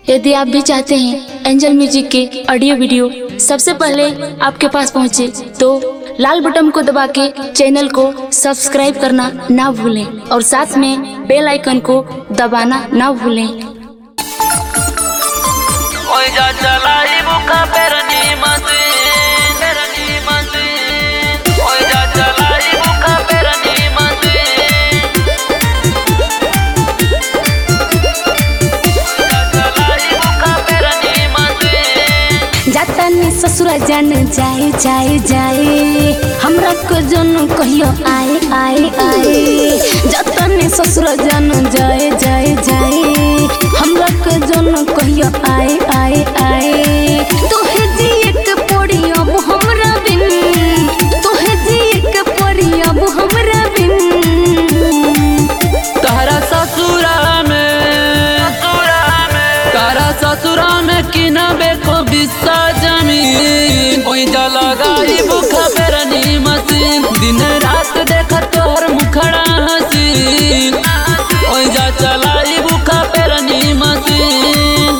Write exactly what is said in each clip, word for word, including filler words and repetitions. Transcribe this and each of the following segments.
यदि आप भी चाहते हैं एंजल म्यूजिक के ऑडियो वीडियो सबसे पहले आपके पास पहुंचे, तो लाल बटन को दबा के चैनल को सब्सक्राइब करना ना भूलें और साथ में बेल आइकन को दबाना ना भूलें। ओए जा चलाई बुका पेरनी मसीन पेरनी मसीन ओए जा चलाई बुका पेरनी मसीन ओए जा चलाई बुका पेरनी मसीन जाता ने ससुरा जान जाए जाए जाए हमरा को जन कहियो आए आए आए। जाता ने ससुरा जान जाए जाए जाए हमरा को जन कहियो आए आए आए। तोहे जी एक पड़ी अब हमरा बिन, तोहे जी एक पड़ी अब हमरा बिन। तारा ससुरा में ससुरा में तारा ससुरा में किना बेको बिस्सा जमीन ओए जा लगाई बुका पेरनी मसीन दिन रात देखा तोहर मुखड़ा हसीन ओए जा चलाई बुका पेरनी मसीन।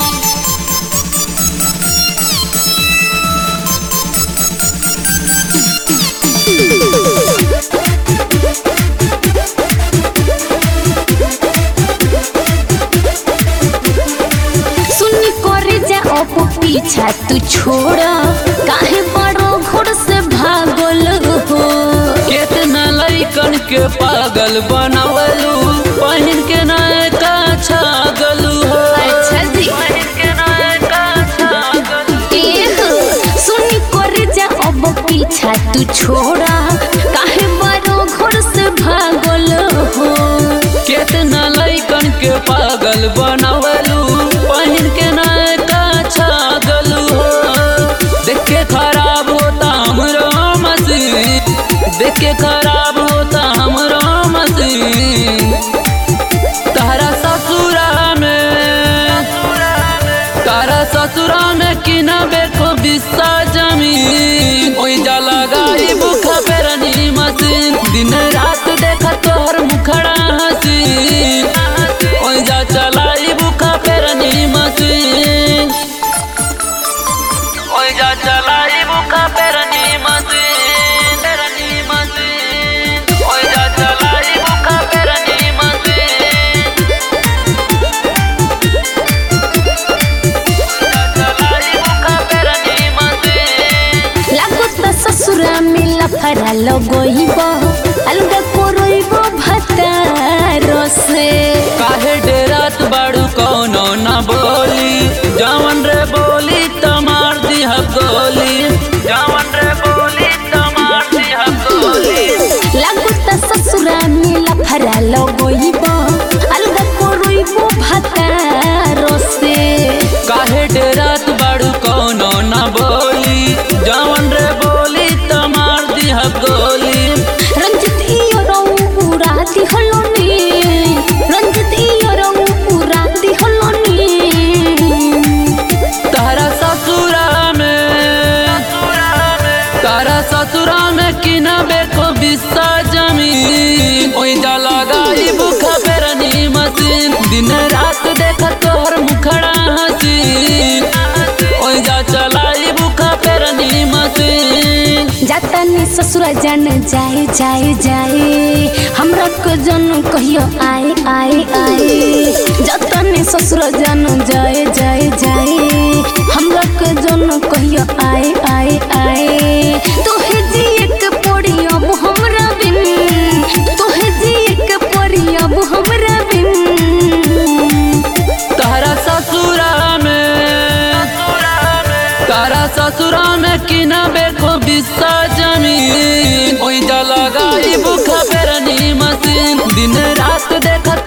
सुनी करे जा अब पीछा तू छोड़ा, काहे बड़ो घोड़ से भागल हो। कितना लइकन के पागल बनावलू पहिन के नयका छागलू हो। अच्छा जी पहिन के नयका छागलू एह, सुनी करे जा अब पीछा तू छोड़ा, काहे बड़ो घोड़ से भागल हो। कितना लइकन के पागल बनावलू पहिन के नयका छागलू हो। देख के खराब होता हमरो मसीन, देख के खराब होता हमरो मसीन। तारा ससुरा में तारा ससुरा में किना बेको बिस्सा जमीन ओए जा लगाई बुका पेरनी मसीन दिन रात देखा तोहर मुखड़ा हसीन ओए जा चलाई बुका पेरनी मसीन ओए जा चलाई बुका पेरनी मसीन पेरनी मसीन ओए जा चलाई बुका पेरनी मसीन ओए जा चलाई बुका पेरनी मसीन। लागत ससुरा में लफड़ा लगोइबो, अलगा कोरोइबो भतारो से। काहे डेरात बाड़ू कौनो ना बोली, जवन रे बोली तमार दिह गोली, जवन रे बोली तमार दिह गोली। लागत ससुरा में लफड़ा लगोइबो, अलगा कोरोइबो भतारो से। काहे डेरात बाड़ू कौनो ना बोली, जवन रे बोली तमार दिह गोली। रंजित इयो रऊ उराती हलोनी, रंजित इयो रऊ उराती हलोनी। तारा ससुरा में तारा ससुरा में किना बेको बिस्सा जमीन ओए जा लगाई बुका पेरनी मसीन दिन रात देखा तोहर मुखड़ा हसीन ओए जा चलाई बुका पेरनी मसीन। जाता ने ससुरा जान जाए जाए जाए हमरा को जन कहियो आए आए आए। जाता ने ससुरा जान जाए जाए जाए हमरा को जन कहियो आए आए आए। तोहे जी एक पड़ी अब हमरा बिन, तोहे जी एक पड़ी अब हमरा बिन। तारा ससुरा में तारा ससुरा में किना बेको बिस्सा जमीन ओए जा लगाई बुका पेरनी मसीन दिन रात देखा